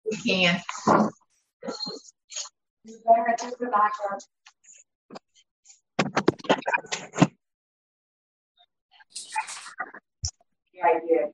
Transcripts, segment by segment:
We can. Yeah, I did.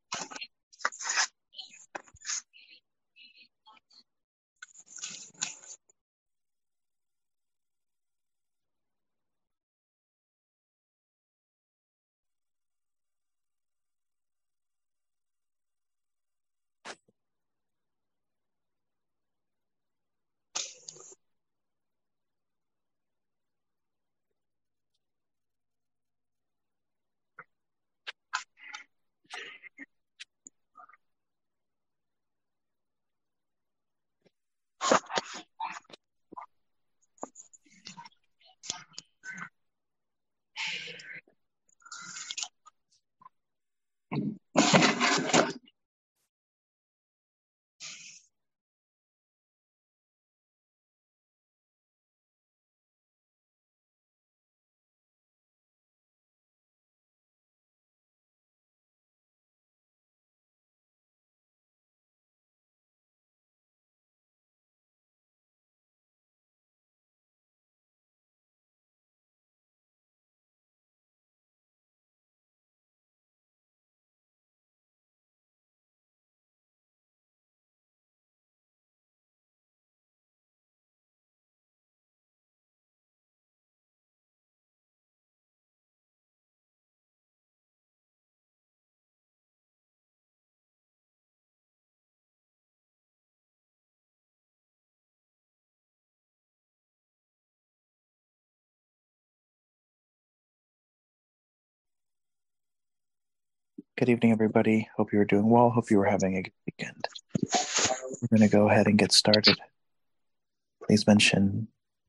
Good evening, everybody. Hope you are doing well. Hope you are having a good weekend. We're going to go ahead and get started. Please mention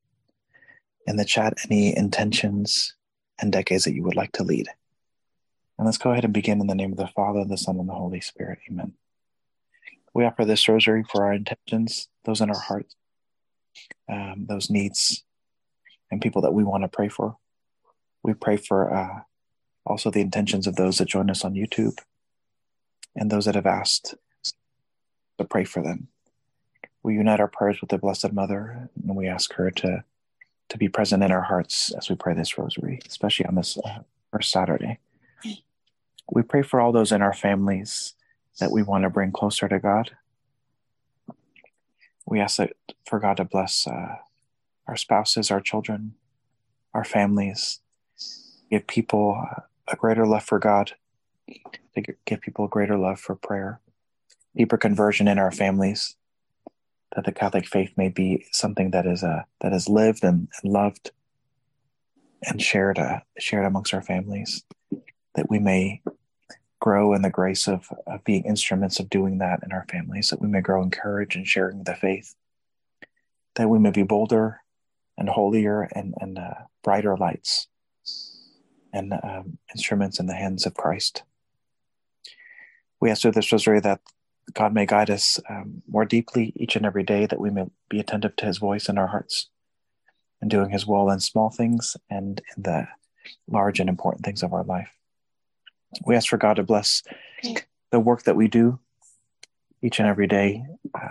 in the chat any intentions and decades that you would like to lead. And let's go ahead and begin in the name of the Father, the Son, and the Holy Spirit. Amen. We offer this rosary for our intentions, those in our hearts, those needs, and people that we want to pray for. We pray for also the intentions of those that join us on YouTube and those that have asked to pray for them. We unite our prayers with the Blessed Mother, and we ask her to be present in our hearts as we pray this rosary, especially on this first Saturday. We pray for all those in our families that we want to bring closer to God. We ask that for God to bless our spouses, our children, our families, give people a greater love for God, to give people a greater love for prayer, deeper conversion in our families, that the Catholic faith may be something that is lived and loved and shared amongst our families, that we may grow in the grace of being instruments of doing that in our families, that we may grow in courage and sharing the faith, that we may be bolder and holier and brighter lights and instruments in the hands of Christ. We ask through this rosary that God may guide us more deeply each and every day, that we may be attentive to his voice in our hearts and doing his will in small things and in the large and important things of our life. We ask for God to bless the work that we do each and every day,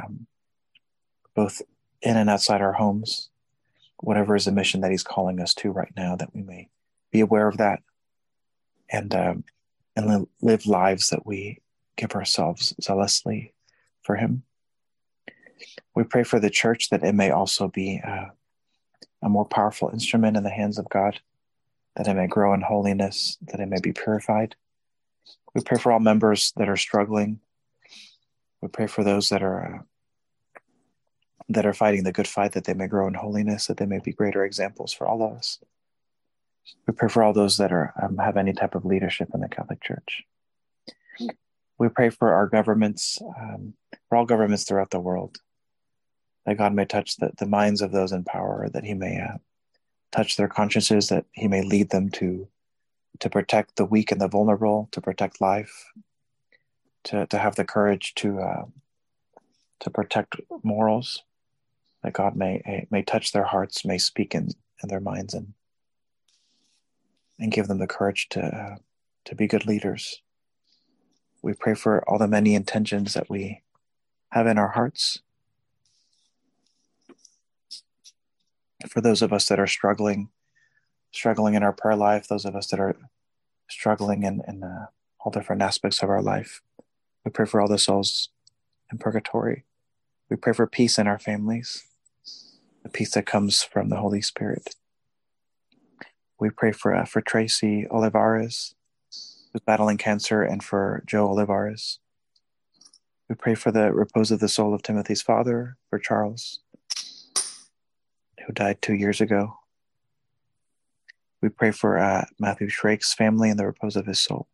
both in and outside our homes, whatever is the mission that he's calling us to right now, that we may be aware of that and live lives that we give ourselves zealously for him. We pray for the church, that it may also be a more powerful instrument in the hands of God, that it may grow in holiness, that it may be purified. We pray for all members that are struggling. We pray for those that are fighting the good fight, that they may grow in holiness, that they may be greater examples for all of us. We pray for all those that are have any type of leadership in the Catholic Church. We pray for our governments, for all governments throughout the world, that God may touch the minds of those in power, that he may touch their consciences, that he may lead them to protect the weak and the vulnerable, to protect life, to have the courage to protect morals, that God may touch their hearts, may speak in their minds, and give them the courage to be good leaders. We pray for all the many intentions that we have in our hearts. For those of us that are struggling in our prayer life, those of us that are struggling in all different aspects of our life, we pray for all the souls in purgatory. We pray for peace in our families, the peace that comes from the Holy Spirit. We pray for Tracy Olivares, who's battling cancer, and for Joe Olivares. We pray for the repose of the soul of Timothy's father, for Charles, who died 2 years ago. We pray for Matthew Schrake's family and the repose of his soul.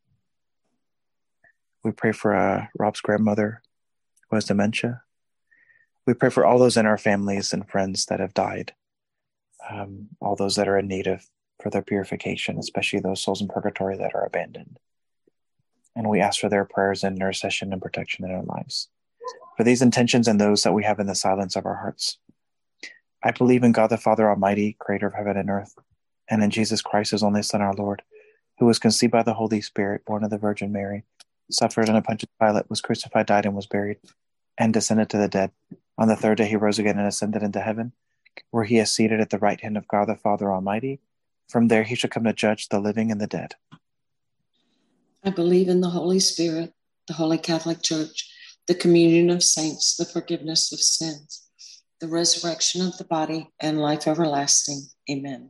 We pray for Rob's grandmother, who has dementia. We pray for all those in our families and friends that have died, all those that are in need of for their purification, especially those souls in purgatory that are abandoned. And we ask for their prayers and intercession and protection in our lives. For these intentions and those that we have in the silence of our hearts, I believe in God the Father Almighty, creator of heaven and earth, and in Jesus Christ, his only Son, our Lord, who was conceived by the Holy Spirit, born of the Virgin Mary, suffered under Pontius Pilate, was crucified, died, and was buried, and descended to the dead. On the third day he rose again and ascended into heaven, where he is seated at the right hand of God the Father Almighty. From there he shall come to judge the living and the dead. I believe in the Holy Spirit, the Holy Catholic Church, the communion of saints, the forgiveness of sins, the resurrection of the body, and life everlasting. Amen.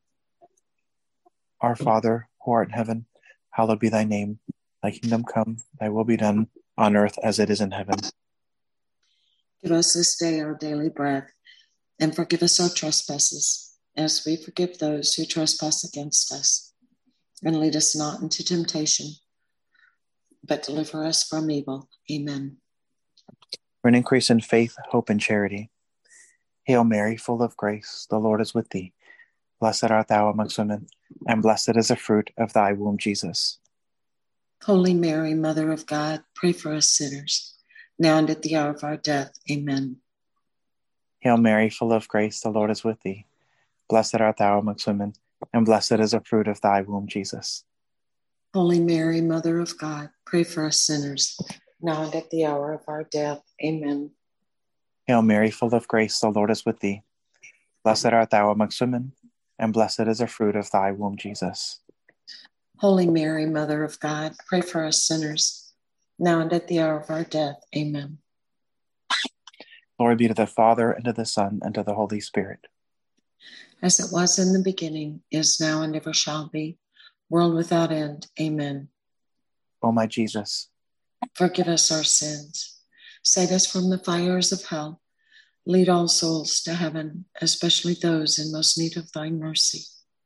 Our Father, who art in heaven, hallowed be thy name. Thy kingdom come, thy will be done, on earth as it is in heaven. Give us this day our daily bread, and forgive us our trespasses, as we forgive those who trespass against us. And lead us not into temptation, but deliver us from evil. Amen. For an increase in faith, hope, and charity. Hail Mary, full of grace, the Lord is with thee. Blessed art thou amongst women, and blessed is the fruit of thy womb, Jesus. Holy Mary, Mother of God, pray for us sinners, now and at the hour of our death. Amen. Hail Mary, full of grace, the Lord is with thee. Blessed art thou amongst women, and blessed is the fruit of thy womb, Jesus. Holy Mary, Mother of God, pray for us sinners, now and at the hour of our death. Amen. Hail Mary, full of grace, the Lord is with thee. Blessed art thou amongst women, and blessed is the fruit of thy womb, Jesus. Holy Mary, Mother of God, pray for us sinners, now and at the hour of our death. Amen. Glory be to the Father, and to the Son, and to the Holy Spirit. As it was in the beginning, is now, and ever shall be, world without end. Amen. O my Jesus, forgive us our sins, save us from the fires of hell, lead all souls to heaven, especially those in most need of thy mercy.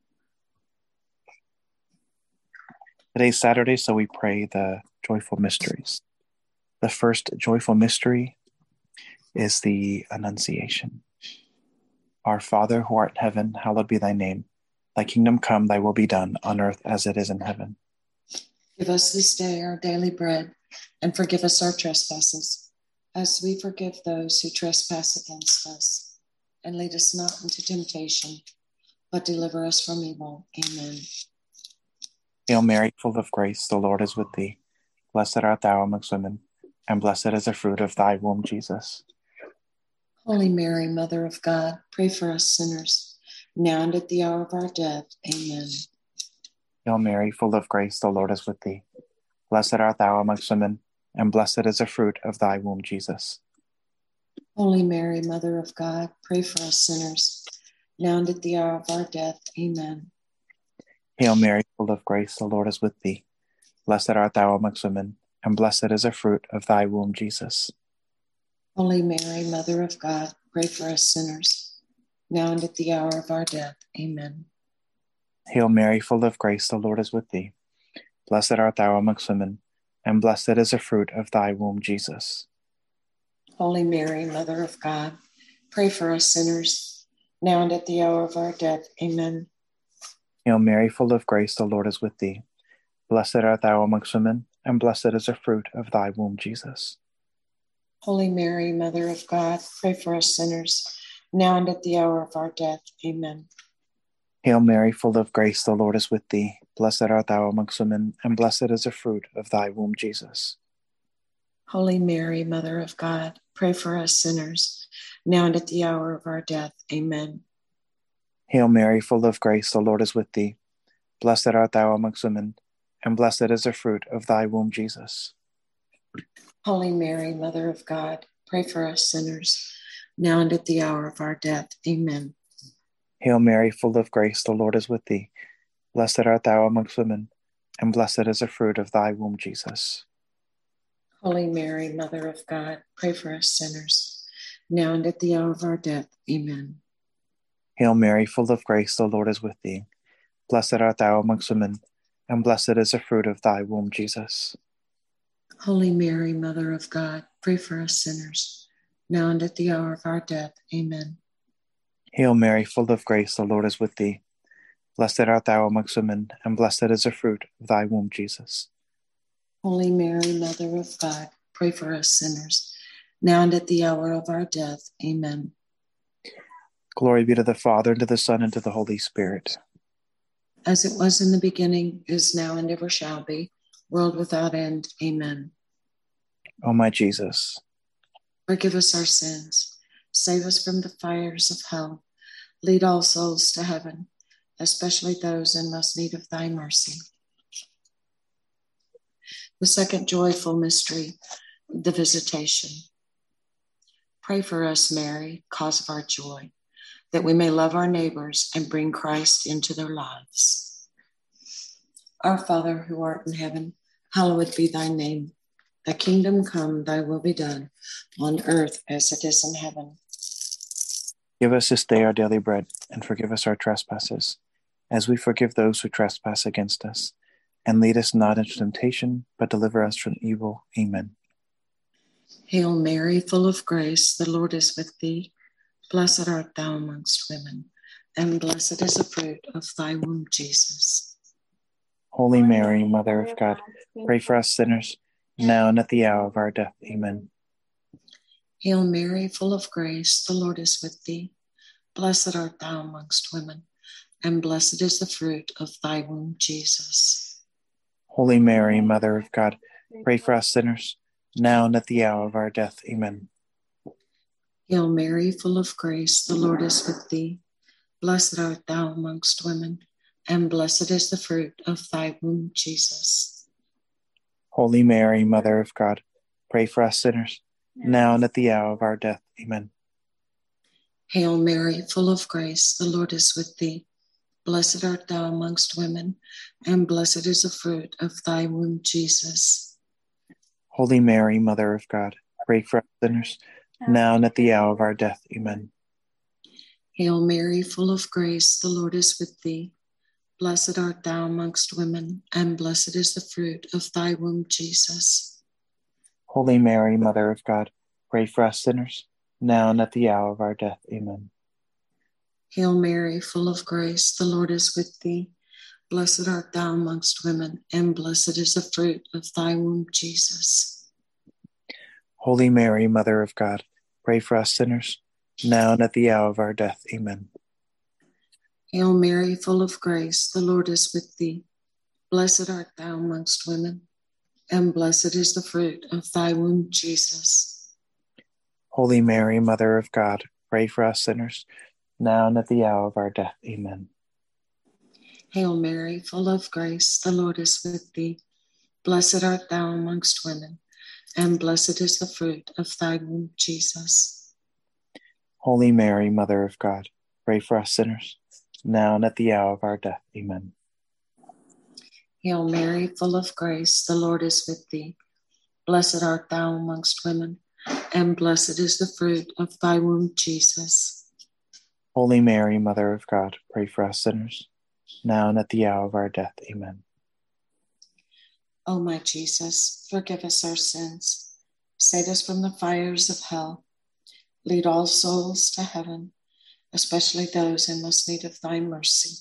Today's Saturday, so we pray the joyful mysteries. The first joyful mystery is the Annunciation. Our Father, who art in heaven, hallowed be thy name. Thy kingdom come, thy will be done, on earth as it is in heaven. Give us this day our daily bread, and forgive us our trespasses, as we forgive those who trespass against us. And lead us not into temptation, but deliver us from evil. Amen. Hail Mary, full of grace, the Lord is with thee. Blessed art thou amongst women, and blessed is the fruit of thy womb, Jesus. Holy Mary, Mother of God, pray for us sinners, now and at the hour of our death. Amen. Hail Mary, full of grace, the Lord is with thee. Blessed art thou amongst women, and blessed is the fruit of thy womb, Jesus. Holy Mary, Mother of God, pray for us sinners, now and at the hour of our death. Amen. Hail Mary, full of grace, the Lord is with thee. Blessed art thou amongst women, and blessed is the fruit of thy womb, Jesus. Holy Mary, Mother of God, pray for us sinners, now and at the hour of our death. Amen. Hail Mary, full of grace, the Lord is with thee. Blessed art thou amongst women, and blessed is the fruit of thy womb, Jesus. Holy Mary, Mother of God, pray for us sinners, now and at the hour of our death. Amen. Hail Mary, full of grace, the Lord is with thee. Blessed art thou amongst women, and blessed is the fruit of thy womb, Jesus. Holy Mary, Mother of God, pray for us sinners, now and at the hour of our death. Amen. Hail Mary, full of grace, the Lord is with thee. Blessed art thou amongst women, and blessed is the fruit of thy womb, Jesus. Holy Mary, Mother of God, pray for us sinners, now and at the hour of our death. Amen. Hail Mary, full of grace, the Lord is with thee. Blessed art thou amongst women, and blessed is the fruit of thy womb, Jesus. Holy Mary, Mother of God, pray for us sinners, now and at the hour of our death. Amen. Hail Mary, full of grace, the Lord is with thee. Blessed art thou amongst women, and blessed is the fruit of thy womb, Jesus. Holy Mary, Mother of God, pray for us sinners, now and at the hour of our death. Amen. Hail Mary, full of grace, the Lord is with thee. Blessed art thou amongst women, and blessed is the fruit of thy womb, Jesus. Holy Mary, Mother of God, pray for us sinners, now and at the hour of our death. Amen. Hail Mary, full of grace, the Lord is with thee. Blessed art thou amongst women, and blessed is the fruit of thy womb, Jesus. Holy Mary, Mother of God, pray for us sinners, now and at the hour of our death. Amen. Glory be to the Father, and to the Son, and to the Holy Spirit. As it was in the beginning, is now, and ever shall be, world without end. Amen. O my Jesus, forgive us our sins, save us from the fires of hell, lead all souls to heaven, especially those in most need of thy mercy. The second joyful mystery, the Visitation. Pray for us, Mary, cause of our joy, that we may love our neighbors and bring Christ into their lives. Our Father, who art in heaven, hallowed be thy name. Thy kingdom come, thy will be done, on earth as it is in heaven. give us this day our daily bread, and forgive us our trespasses, as we forgive those who trespass against us. And lead us not into temptation, but deliver us from evil. Amen. Hail Mary, full of grace, the Lord is with thee. Blessed art thou amongst women, and blessed is the fruit of thy womb, Jesus. Holy Mary, Mother of God, pray for us sinners, now and at the hour of our death. Amen. Hail Mary, full of grace, the Lord is with thee. Blessed art thou amongst women, and blessed is the fruit of thy womb, Jesus. Holy Mary, Mother of God, pray for us sinners, now and at the hour of our death. Amen. Hail Mary, full of grace, the Lord is with thee. Blessed art thou amongst women, and blessed is the fruit of thy womb, Jesus. Holy Mary, Mother of God, pray for us sinners, now and at the hour of our death. Amen. Hail Mary, full of grace, the Lord is with thee. Blessed art thou amongst women, and blessed is the fruit of thy womb, Jesus. Holy Mary, Mother of God, pray for us sinners, now and at the hour of our death. Amen. Hail Mary, full of grace, the Lord is with thee. Blessed art thou amongst women, and blessed is the fruit of thy womb, Jesus. Holy Mary, Mother of God, pray for us sinners, now and at the hour of our death. Amen. Hail Mary, full of grace, the Lord is with thee. Blessed art thou amongst women, and blessed is the fruit of thy womb, Jesus. Holy Mary, Mother of God, pray for us sinners, now and at the hour of our death. Amen. Hail Mary, full of grace, the Lord is with thee. Blessed art thou amongst women, and blessed is the fruit of thy womb, Jesus. Holy Mary, Mother of God, pray for us sinners, now and at the hour of our death. Amen. Hail Mary, full of grace, the Lord is with thee. Blessed art thou amongst women, and blessed is the fruit of thy womb, Jesus. Holy Mary, Mother of God, pray for us sinners, now and at the hour of our death. Amen. Hail Mary, full of grace, the Lord is with thee. Blessed art thou amongst women, and blessed is the fruit of thy womb, Jesus. Holy Mary, Mother of God, pray for us sinners, now and at the hour of our death. Amen. O my Jesus, forgive us our sins, save us from the fires of hell, lead all souls to heaven, especially those in most need of thy mercy.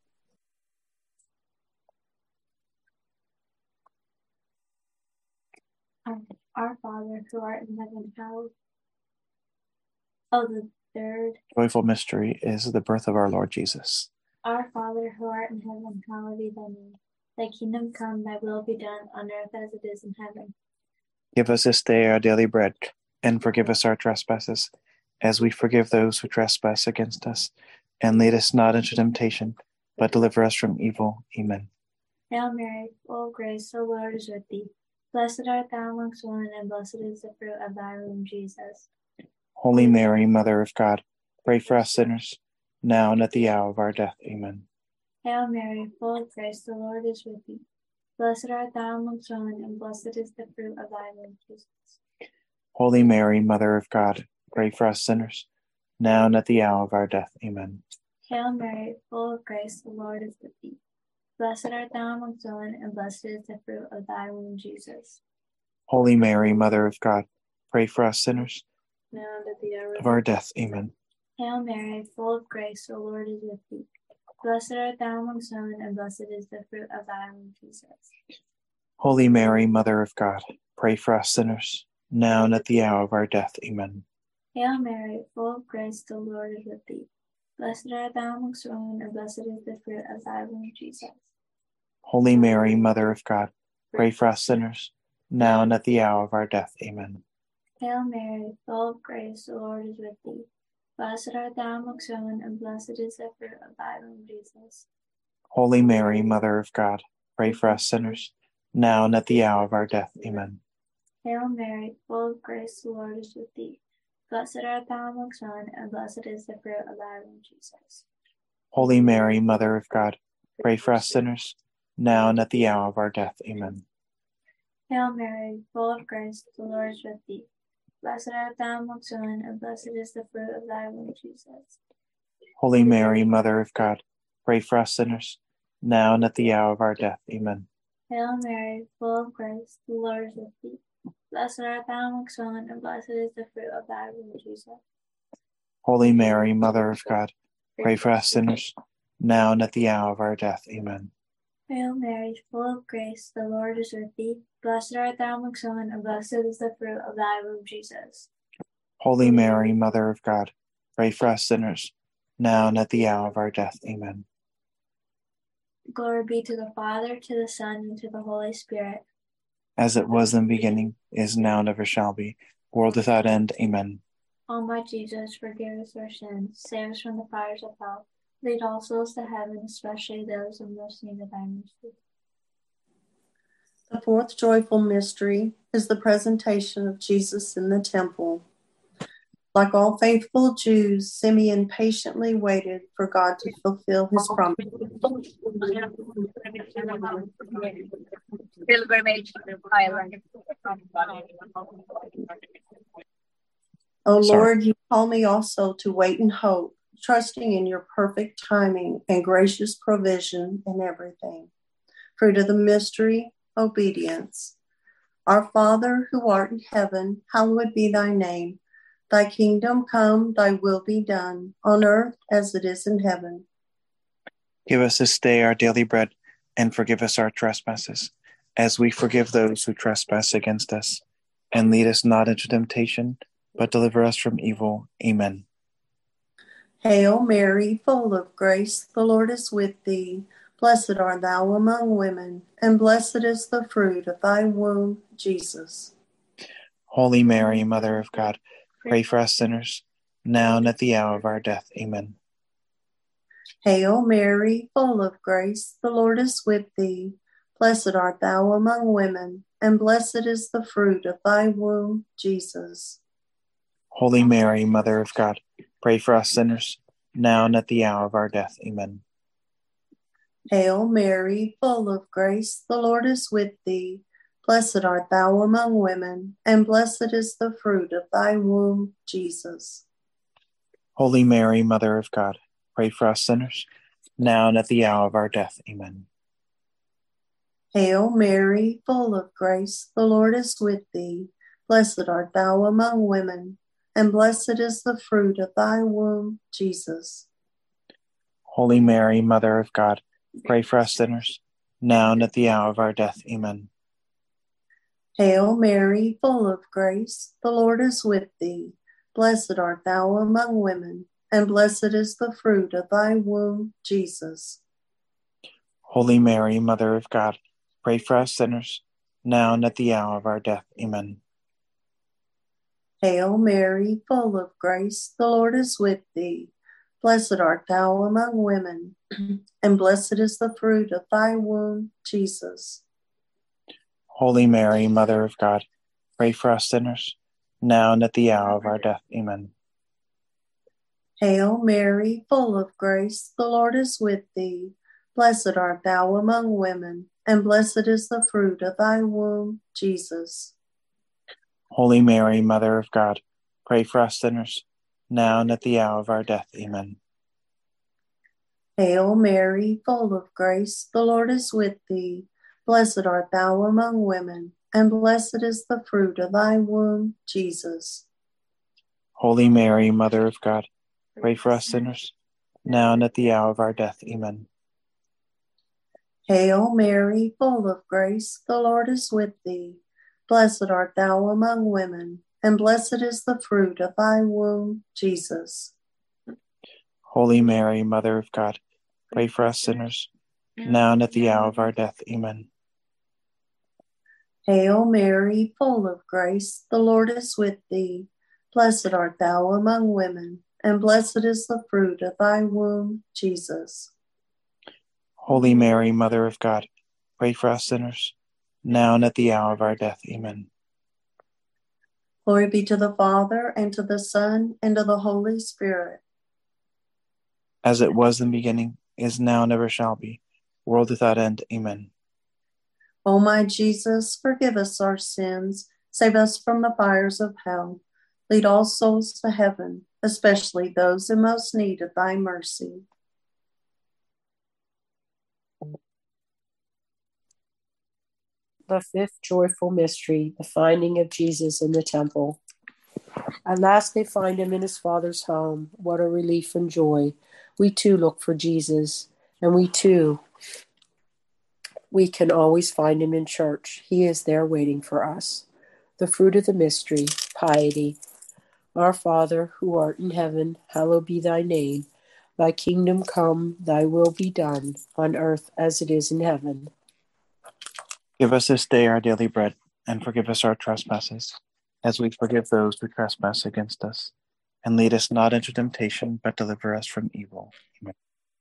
Our Father, who art in heaven, hallowed. Oh, the third. Joyful mystery is the birth of our Lord Jesus. Our Father, who art in heaven, hallowed be thy name. Thy kingdom come, thy will be done, on earth as it is in heaven. Give us this day our daily bread, and forgive us our trespasses, as we forgive those who trespass against us. And lead us not into temptation, but deliver us from evil. Amen. Hail Mary, full of grace, the Lord is with thee. Blessed art thou amongst women, and blessed is the fruit of thy womb, Jesus. Holy Mary, Mother of God, pray for us sinners, now and at the hour of our death. Amen. Hail Mary, full of grace, the Lord is with thee. Blessed art thou amongst women, and blessed is the fruit of thy womb, Jesus. Holy Mary, Mother of God, pray for us sinners, now and at the hour of our death. Amen. Hail Mary, full of grace, the Lord is with thee. Blessed art thou amongst women, and blessed is the fruit of thy womb, Jesus. Holy Mary, Mother of God, pray for us sinners, Now and at the hour of our death. Amen. Hail Mary, full of grace, the Lord is with thee. Blessed art thou amongst women, and blessed is the fruit of thy womb, Jesus. Holy Mary, Mother of God, pray for us sinners, now and at the hour of our death. Amen. Hail Mary, full of grace, the Lord is with thee. Blessed art thou amongst women, and blessed is the fruit of thy womb, Jesus. Holy Mary, Mother of God, pray for us sinners, now and at the hour of our death. Amen. Hail Mary, full of grace, the Lord is with thee. Blessed art thou amongst women, and blessed is the fruit of thy womb, Jesus. Holy Mary, Mother of God, pray for us sinners, now and at the hour of our death. Amen. Hail Mary, full of grace, the Lord is with thee. Blessed art thou amongst women, and blessed is the fruit of thy womb, Jesus. Holy Mary, Mother of God, pray for us sinners, now and at the hour of our death. Amen. Hail Mary, full of grace, the Lord is with thee. Blessed art thou amongst women, and blessed is the fruit of thy womb, Jesus. Holy Mary, Mother of God, pray for us sinners, now and at the hour of our death. Amen. Hail Mary, full of grace, the Lord is with thee. Blessed art thou amongst women, and blessed is the fruit of thy womb, Jesus. Holy Mary, Mother of God, pray for us sinners, now and at the hour of our death. Amen. Hail Mary, full of grace, the Lord is with thee. Blessed art thou amongst women, and blessed is the fruit of thy womb, Jesus. Holy Mary, Mother of God, pray for us sinners, now and at the hour of our death. Amen. Glory be to the Father, to the Son, and to the Holy Spirit. As it was in the beginning, is now, and ever shall be, world without end. Amen. O my Jesus, forgive us our sins, save us from the fires of hell, lead all souls to heaven, especially those in most need of thy mercy. The fourth joyful mystery is the presentation of Jesus in the temple. Like all faithful Jews, Simeon patiently waited for God to fulfill his promise. Pilgrimage Island. O Lord, you call me also to wait in hope, trusting in your perfect timing and gracious provision in everything. Fruit of the mystery, obedience. Our Father, who art in heaven, hallowed be thy name. Thy kingdom come, thy will be done, on earth as it is in heaven. Give us this day our daily bread, and forgive us our trespasses, as we forgive those who trespass against us. And lead us not into temptation, but deliver us from evil. Amen. Hail Mary, full of grace, the Lord is with thee. Blessed art thou among women, and blessed is the fruit of thy womb, Jesus. Holy Mary, Mother of God, pray for us sinners, now and at the hour of our death. Amen. Hail Mary, full of grace, the Lord is with thee. Blessed art thou among women, and blessed is the fruit of thy womb, Jesus. Holy Mary, Mother of God, pray for us sinners, now and at the hour of our death. Amen. Hail Mary, full of grace, the Lord is with thee. Blessed art thou among women, and blessed is the fruit of thy womb, Jesus. Holy Mary, Mother of God, pray for us sinners, now and at the hour of our death. Amen. Hail Mary, full of grace, the Lord is with thee. Blessed art thou among women, and blessed is the fruit of thy womb, Jesus. Holy Mary, Mother of God, pray for us sinners, now and at the hour of our death. Amen. Hail Mary, full of grace, the Lord is with thee. Blessed art thou among women, and blessed is the fruit of thy womb, Jesus. Holy Mary, Mother of God, pray for us sinners, now and at the hour of our death. Amen. Hail Mary, full of grace, the Lord is with thee. Blessed art thou among women, and blessed is the fruit of thy womb, Jesus. Holy Mary, Mother of God, pray for us sinners, now and at the hour of our death. Amen. Hail Mary, full of grace, the Lord is with thee. Blessed art thou among women, and blessed is the fruit of thy womb, Jesus. Holy Mary, Mother of God, pray for us sinners, now and at the hour of our death. Amen. Hail Mary, full of grace, the Lord is with thee. Blessed art thou among women, and blessed is the fruit of thy womb, Jesus. Holy Mary, Mother of God, pray for us sinners, now and at the hour of our death. Amen. Hail Mary, full of grace, the Lord is with thee. Blessed art thou among women, and blessed is the fruit of thy womb, Jesus. Holy Mary, Mother of God, pray for us sinners, now and at the hour of our death. Amen. Hail Mary, full of grace, the Lord is with thee. Blessed art thou among women, and blessed is the fruit of thy womb, Jesus. Holy Mary, Mother of God, pray for us sinners, now and at the hour of our death. Amen. Glory be to the Father, and to the Son, and to the Holy Spirit. As it was in the beginning, is now, and ever shall be, world without end. Amen. O my Jesus, forgive us our sins, save us from the fires of hell. Lead all souls to heaven, especially those in most need of thy mercy. The fifth joyful mystery, the finding of Jesus in the temple. At last they find him in his Father's home. What a relief and joy. We too look for Jesus, and we can always find him in church. He is there waiting for us. The fruit of the mystery, piety. Our Father, who art in heaven, hallowed be thy name. Thy kingdom come, thy will be done, on earth as it is in heaven. Give us this day our daily bread, and forgive us our trespasses, as we forgive those who trespass against us. And lead us not into temptation, but deliver us from evil. Amen.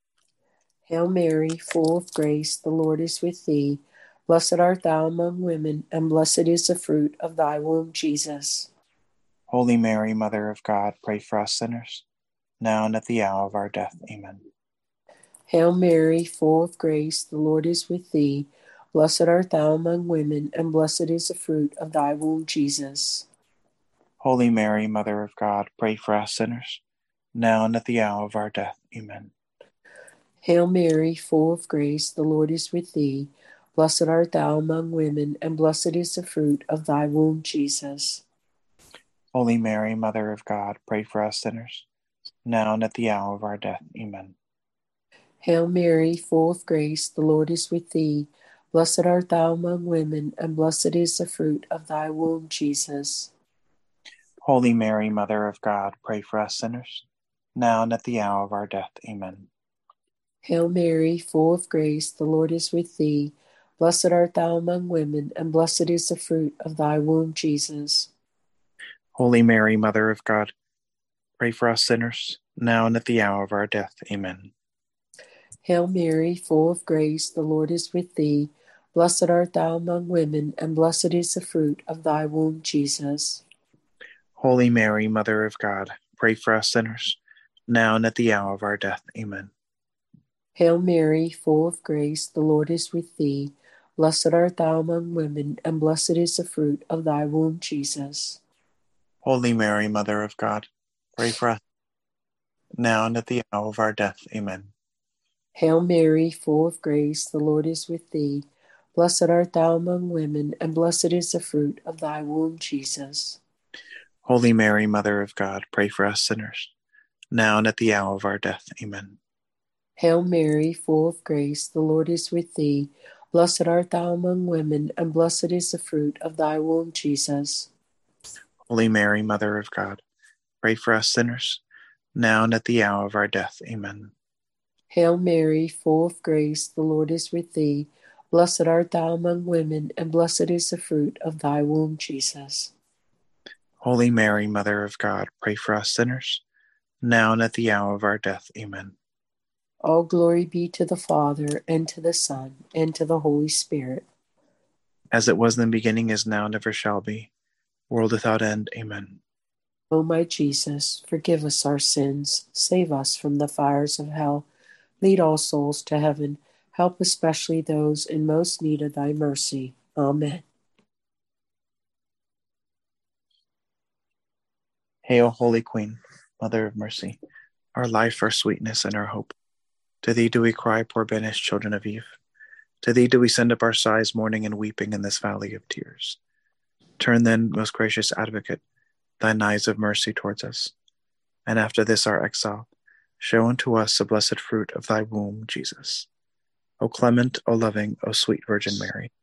Hail Mary, full of grace, the Lord is with thee. Blessed art thou among women, and blessed is the fruit of thy womb, Jesus. Holy Mary, Mother of God, pray for us sinners, now and at the hour of our death. Amen. Hail Mary, full of grace, the Lord is with thee. Blessed art thou among women, and blessed is the fruit of thy womb, Jesus. Holy Mary, Mother of God, pray for us sinners, now and at the hour of our death. Amen. Hail Mary, full of grace, the Lord is with thee. Blessed art thou among women, and blessed is the fruit of thy womb, Jesus. Holy Mary, Mother of God, pray for us sinners, now and at the hour of our death. Amen. Hail Mary, full of grace, the Lord is with thee. Blessed art thou among women, and blessed is the fruit of thy womb, Jesus. Holy Mary, Mother of God, pray for us sinners, now and at the hour of our death. Amen. Hail Mary, full of grace, the Lord is with thee. Blessed art thou among women, and blessed is the fruit of thy womb, Jesus. Holy Mary, Mother of God, pray for us sinners, now and at the hour of our death. Amen. Hail Mary, full of grace, the Lord is with thee. Blessed art thou among women, and blessed is the fruit of thy womb, Jesus. Holy Mary, Mother of God, pray for us sinners, now and at the hour of our death. Amen. Hail Mary, full of grace, the Lord is with thee. Blessed art thou among women, and blessed is the fruit of thy womb, Jesus. Holy Mary, Mother of God, pray for us, now and at the hour of our death. Amen. Hail Mary, full of grace, the Lord is with thee. Blessed art thou among women, and blessed is the fruit of thy womb, Jesus. Holy Mary, Mother of God, pray for us sinners, now and at the hour of our death. Amen. Hail Mary, full of grace, the Lord is with thee. Blessed art thou among women, and blessed is the fruit of thy womb, Jesus. Holy Mary, Mother of God, pray for us sinners, now and at the hour of our death. Amen. Hail Mary, full of grace, the Lord is with thee. Blessed art thou among women, and blessed is the fruit of thy womb, Jesus. Holy Mary, Mother of God, pray for us sinners, now and at the hour of our death. Amen. All glory be to the Father, and to the Son, and to the Holy Spirit. As it was in the beginning, is now, and ever shall be, world without end. Amen. O my Jesus, forgive us our sins, save us from the fires of hell, lead all souls to heaven, help especially those in most need of thy mercy. Amen. Hail, Holy Queen, Mother of Mercy, our life, our sweetness, and our hope. To thee do we cry, poor banished children of Eve. To thee do we send up our sighs, mourning and weeping in this valley of tears. Turn then, most gracious Advocate, thine eyes of mercy towards us, and after this our exile, show unto us the blessed fruit of thy womb, Jesus. O clement, O loving, O sweet Virgin Mary.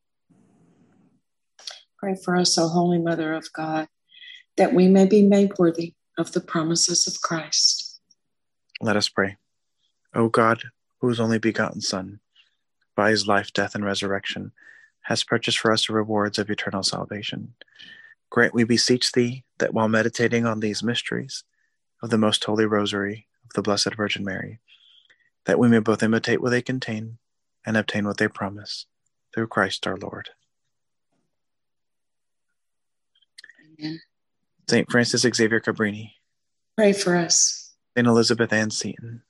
Pray for us, O Holy Mother of God, that we may be made worthy of the promises of Christ. Let us pray. O God, whose only begotten Son, by his life, death, and resurrection, has purchased for us the rewards of eternal salvation, grant, we beseech thee, that while meditating on these mysteries of the most holy rosary of the Blessed Virgin Mary, that we may both imitate what they contain and obtain what they promise, through Christ our Lord. Amen. St. Francis Xavier Cabrini, Pray for us. St. Elizabeth Ann Seton,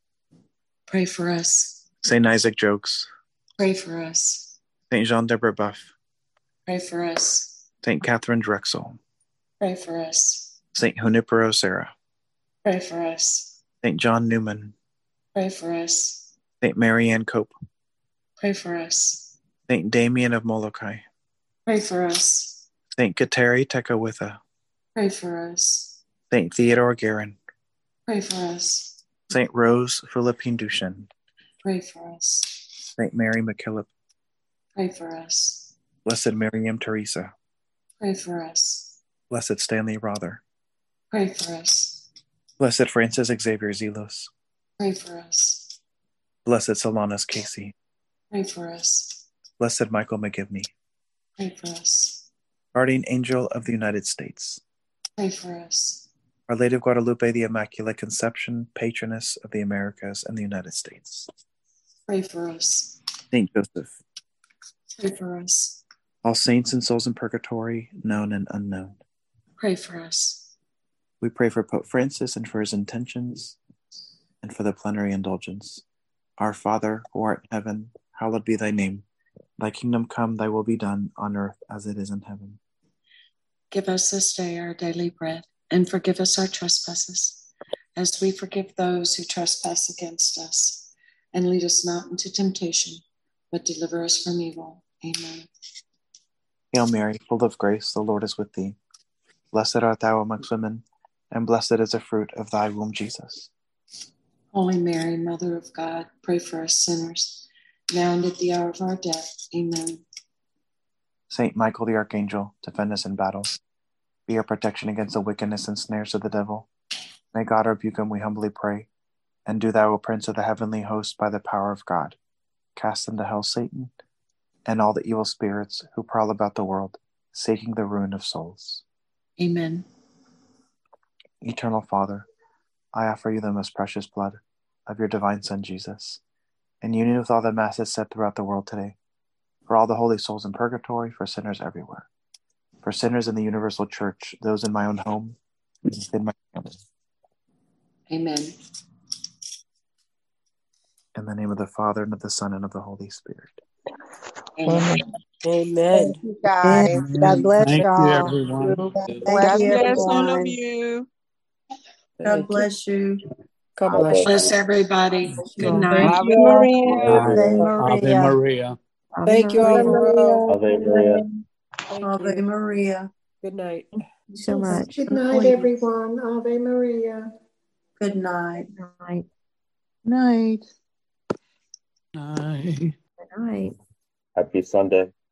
Pray for us. St. Isaac Jogues, Pray for us. St. Jean de Brebeuf, Pray for us. St. Catherine Drexel, Pray for us. St. Junipero Serra, Pray for us. St. John Newman, Pray for us. St. Mary Ann Cope, Pray for us. St. Damien of Molokai, Pray for us. St. Kateri Tekakwitha, Pray for us. St. Theodore Guerin, Pray for us. St. Rose Philippine Duchesne, Pray for us. St. Mary MacKillop, Pray for us. Blessed Miriam Teresa, Pray for us. Blessed Stanley Rother, Pray for us. Blessed Francis Xavier Zelos, Pray for us. Blessed Solanus Casey, Pray for us. Blessed Michael McGivney, Pray for us. Guardian Angel of the United States, Pray for us. Our Lady of Guadalupe, the Immaculate Conception, Patroness of the Americas and the United States, Pray for us. Saint Joseph, Pray for us. all saints and souls in purgatory, known and unknown. Pray for us. We pray for Pope Francis and for his intentions, and for the plenary indulgence. Our Father, who art in heaven, hallowed be thy name. Thy kingdom come, thy will be done, on earth as it is in heaven. Give us this day our daily bread, and forgive us our trespasses, as we forgive those who trespass against us. And lead us not into temptation, but deliver us from evil. Amen. Hail Mary, full of grace, the Lord is with thee. Blessed art thou amongst women, and blessed is the fruit of thy womb, Jesus. Holy Mary, Mother of God, pray for us sinners, now and at the hour of our death. Amen. Saint Michael the Archangel, defend us in battle. Be our protection against the wickedness and snares of the devil. May God rebuke him, we humbly pray. And do thou, O Prince of the heavenly host, by the power of God, cast into hell Satan and all the evil spirits who prowl about the world, seeking the ruin of souls. Amen. Eternal Father, I offer you the most precious blood of your divine Son, Jesus, in union with all the masses said throughout the world today, for all the holy souls in purgatory, for sinners everywhere, for sinners in the universal church, those in my own home, and within my family. Amen. In the name of the Father, and of the Son, and of the Holy Spirit. Amen. Amen. Thank you, guys. God bless Thank you, y'all. everyone. Thank God you, bless all of everyone. you. God bless you. God bless you. Bless everybody. Good night. Thank Ave you. Maria. Ave Ave Maria. Maria. Thank you, Ave Alvaro. Ave Maria. Thank Ave you. Maria. Good night. Thank you so much. Good night, everyone. Ave Maria. Good night. Night. Night. Aye. Good night. Happy Sunday.